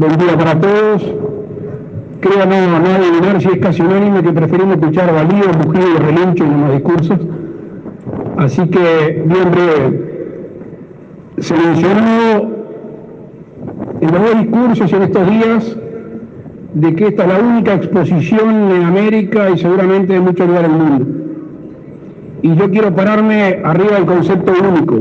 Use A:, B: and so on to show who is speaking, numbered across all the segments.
A: Buen día para todos. Creo no adivinar si es casi unánime que preferimos escuchar balidos, mugidos y relinchos en los discursos. Así que, bien breve, se mencionó en los dos discursos en estos días de que esta es la única exposición en América y seguramente en muchos lugares del mundo. Y yo quiero pararme arriba del concepto único,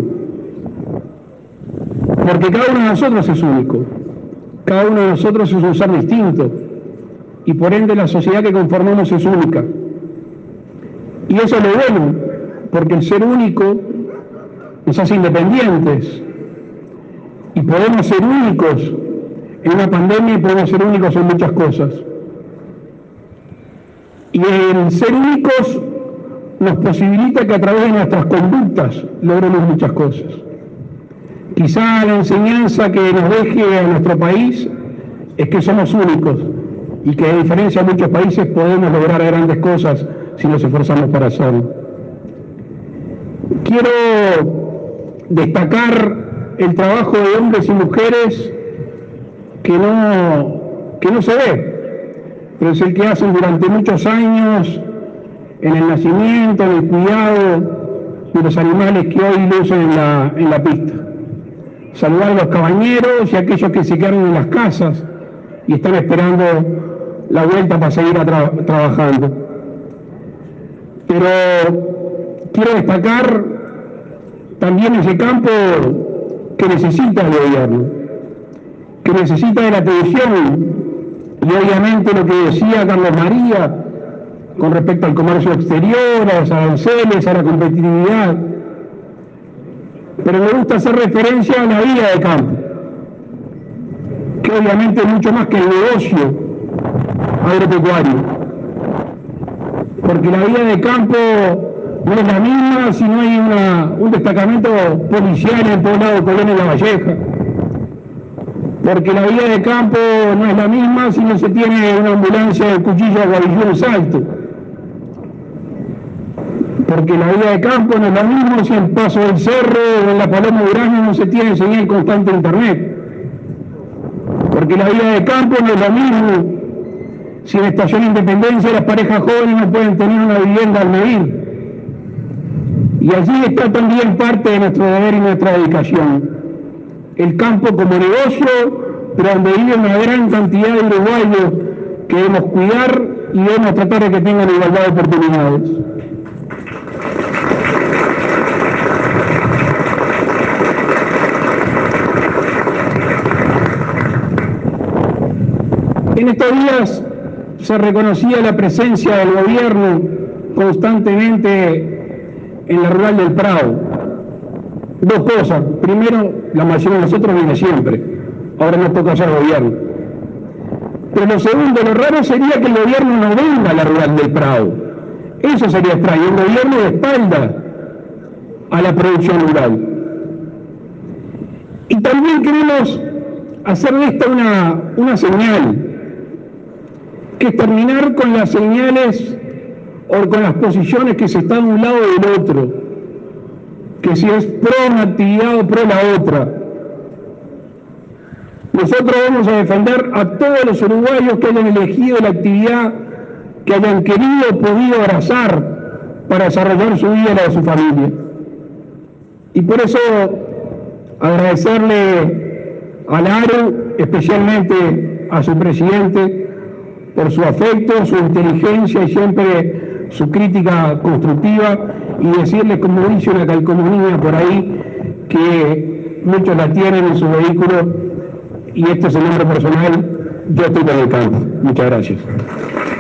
A: porque cada uno de nosotros es único, cada uno de nosotros es un ser distinto, y por ende la sociedad que conformamos es única. Y eso es lo bueno, porque el ser único nos hace independientes, y podemos ser únicos en una pandemia y podemos ser únicos en muchas cosas. Y el ser únicos nos posibilita que a través de nuestras conductas logremos muchas cosas. Quizá la enseñanza que nos deje a nuestro país es que somos únicos y que a diferencia de muchos países podemos lograr grandes cosas si nos esforzamos para hacerlo. Quiero destacar el trabajo de hombres y mujeres que no se ve, pero es el que hacen durante muchos años en el nacimiento, en el cuidado de los animales que hoy lucen en la pista. Saludar a los cabañeros y a aquellos que se quedaron en las casas y están esperando la vuelta para seguir trabajando. Pero quiero destacar también ese campo que necesita el gobierno, que necesita de la atención, y obviamente lo que decía Carlos María con respecto al comercio exterior, a los aranceles, a la competitividad. Pero me gusta hacer referencia a la vida de campo, que obviamente es mucho más que el negocio agropecuario, porque la vida de campo no es la misma si no hay un destacamento policial en el poblado de Colón en La Valleja, porque la vida de campo no es la misma si no se tiene una ambulancia de Cuchillo a Guavillú en Salto, porque la vida de campo no es lo mismo si en Paso del Cerro o en la Paloma Durazno no se tiene señal constante de internet, porque la vida de campo no es lo mismo si en Estación Independencia las parejas jóvenes no pueden tener una vivienda al medir. Y allí está también parte de nuestro deber y nuestra dedicación. El campo como negocio, pero donde vive una gran cantidad de uruguayos que debemos cuidar y debemos tratar de que tengan igualdad de oportunidades. En estos días se reconocía la presencia del gobierno constantemente en la rural del Prado. Dos cosas. Primero, la mayoría de nosotros viene siempre. Ahora nos toca hacer gobierno. Pero lo segundo, lo raro sería que el gobierno no venga a la rural del Prado. Eso sería extraño. Un gobierno de espalda a la producción rural. Y también queremos hacer de esta una señal, que es terminar con las señales o con las posiciones que se están de un lado o del otro, que si es pro una actividad o pro la otra. Nosotros vamos a defender a todos los uruguayos que hayan elegido la actividad que hayan querido o podido abrazar para desarrollar su vida y la de su familia. Y por eso agradecerle al ARU, especialmente a su presidente, por su afecto, su inteligencia y siempre su crítica constructiva, y decirles, como dice una calcomanía por ahí, que muchos la tienen en su vehículo, y este es el nombre personal: yo estoy con el campo. Muchas gracias.